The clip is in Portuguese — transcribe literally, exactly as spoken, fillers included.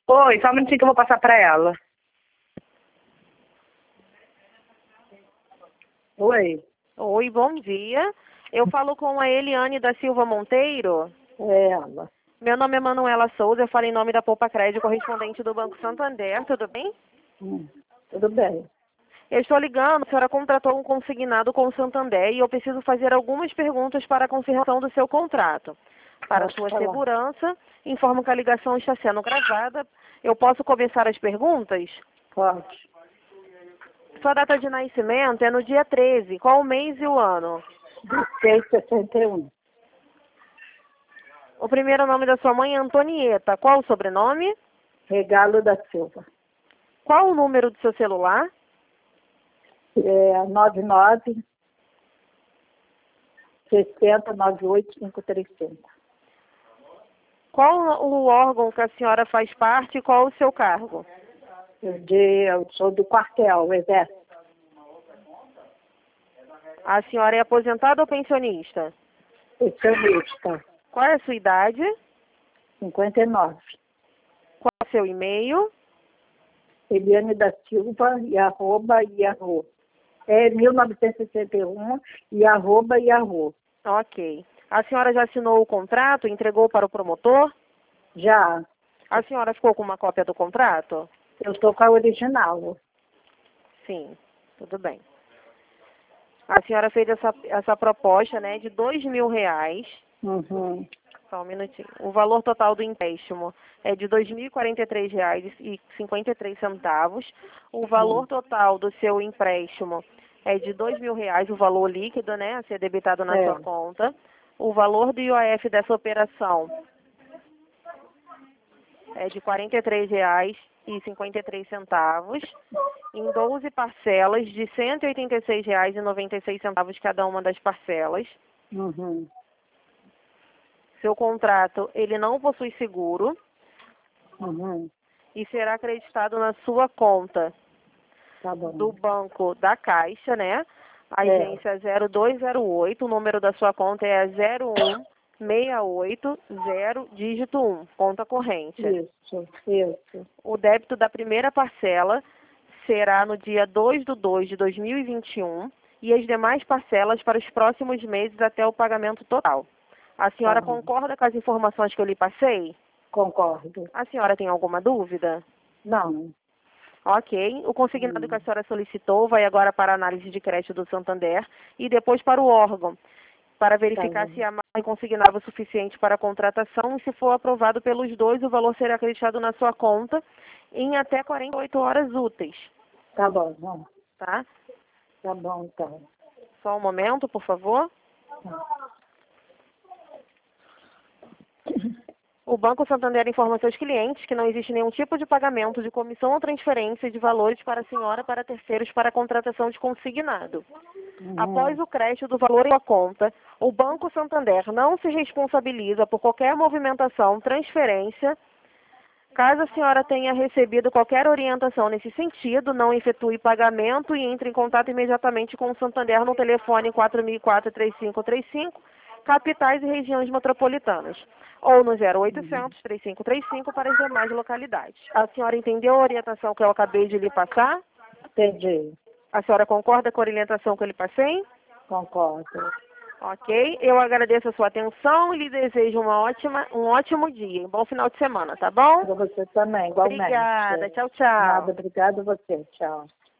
Oi, só um minutinho que eu vou passar para ela. Oi, Oi, bom dia. Eu falo com a Eliane da Silva Monteiro. é ela. Meu nome é Manuela Souza, eu falo em nome da Poupa Crédito, correspondente do Banco Santander, tudo bem? Hum, tudo bem. Eu estou ligando, a senhora contratou um consignado com o Santander e eu preciso fazer algumas perguntas para a confirmação do seu contrato. Para Pode sua falar. segurança, informo que a ligação está sendo gravada. Eu posso começar as perguntas? Pode. Sua data de nascimento é no dia treze. Qual o mês e o ano? seis sessenta e um. O primeiro nome da sua mãe é Antonieta. Qual o sobrenome? Regalo da Silva. Qual o número do seu celular? É nove nove sessenta nove oito cinco três cinco. Qual o órgão que a senhora faz parte e qual o seu cargo? De, eu sou do quartel, o Exército. A senhora é aposentada ou pensionista? Pensionista. Qual é a sua idade? cinquenta e nove. Qual é o seu e-mail? Eliane da Silva e arroba e arroba. É mil novecentos e sessenta e um e arroba e arroba. Ok. A senhora já assinou o contrato? Entregou para o promotor? Já. A senhora ficou com uma cópia do contrato? Eu estou com a original. Sim, tudo bem. A senhora fez essa, essa proposta, né, de dois mil reais. Uhum. Só um minutinho. O valor total do empréstimo é de dois mil e quarenta e três reais e cinquenta e três centavos. O valor total do seu empréstimo é de dois mil reais, o valor líquido, né, a ser debitado na É. sua conta. O valor do I O F dessa operação é de quarenta e três reais e cinquenta e três centavos, em doze parcelas de cento e oitenta e seis reais e noventa e seis centavos cada uma das parcelas. Uhum. Seu contrato, ele não possui seguro Uhum. e será acreditado na sua conta Tá bom. do banco da Caixa, né? A É. agência zero dois zero oito, o número da sua conta é zero um seis oito zero, dígito um, conta corrente. Isso, isso. O débito da primeira parcela será no dia dois de dois de dois mil e vinte e um e as demais parcelas para os próximos meses até o pagamento total. A senhora Tá bom. concorda com as informações que eu lhe passei? Concordo. A senhora tem alguma dúvida? Não. Ok. O consignado Hum. que a senhora solicitou vai agora para a análise de crédito do Santander e depois para o órgão, para verificar Tá se a margem consignava o suficiente para a contratação e se for aprovado pelos dois, o valor será acreditado na sua conta em até quarenta e oito horas úteis, Tá bom, não. tá? Tá bom, então. Só um momento, por favor. O Banco Santander informa seus clientes que não existe nenhum tipo de pagamento de comissão ou transferência de valores para a senhora para terceiros para a contratação de consignado. Uhum. Após o crédito do valor em sua conta, o Banco Santander não se responsabiliza por qualquer movimentação, transferência. Caso a senhora tenha recebido qualquer orientação nesse sentido, não efetue pagamento e entre em contato imediatamente com o Santander no telefone quatro mil e quatro, três cinco três cinco, capitais e regiões metropolitanas, ou no zero oitocentos, três cinco três cinco para as demais localidades. A senhora entendeu a orientação que eu acabei de lhe passar? Entendi. A senhora concorda com a orientação que eu lhe passei? Concordo. Ok, eu agradeço a sua atenção e lhe desejo uma ótima, um ótimo dia, um bom final de semana, tá bom? Para você também, igualmente. Obrigada, tchau, tchau. Nada, obrigada a você. Tchau.